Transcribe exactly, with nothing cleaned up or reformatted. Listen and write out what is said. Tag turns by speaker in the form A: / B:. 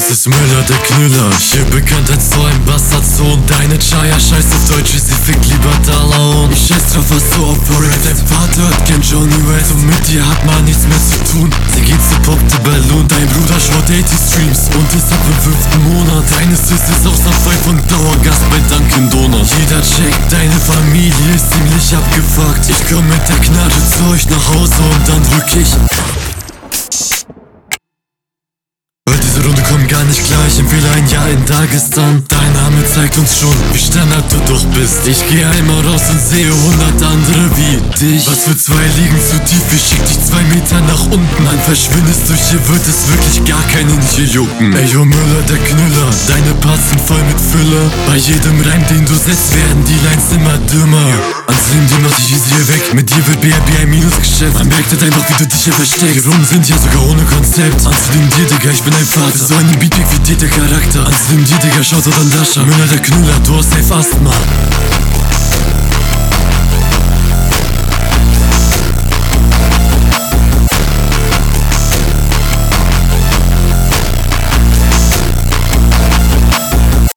A: Es ist Müller, der Knüller, hier bekannt als so ein Bastardsohn. Deine Chaya scheißt auf Deutsch, wie sie fickt lieber Dollar. Und ich scheiß drauf, was du operate. Dein Vater hat kein Johnny West und mit dir hat man nichts mehr zu tun. Sie geht zu Pop the Balloon, dein Bruder schaut achtzig Streams und ist ab im fünften Monat. Deine Sis ist aus der Five und Dauergast bei Dunkin Donuts. Jeder checkt, deine Familie ist ziemlich abgefuckt. Ich komm mit der Knarre zu euch nach Hause und dann drück ich. Diese Runde kommt gar nicht klar, ich empfehle ein Jahr in Dagestan. Dein Name zeigt uns schon, wie Standard du doch bist. Ich geh einmal raus und sehe hundert andere wie dich. Was für zwei liegen zu tief, ich schick dich zwei Meter nach unten. Dann verschwindest du, hier wird es wirklich gar keinen hier jucken. Ey yo Müller, der Knüller, deine Parts sind voll mit Füller. Bei jedem Reim, den du setzt, werden die Lines immer dümmer. Ansem, die macht dich easy hier weg, mit dir wird B R B ein Minusgeschäft. Man merkt halt einfach, wie du dich hier versteckst. Die Runden sind ja sogar ohne Konzept. Ansem dir, Digga, ich bin ein Vater. So einen Beatpick wie dir der Charakter. Ansem dir, Digga, schaut an Dasha. Müller, der Knüller, du hast safe Asthma.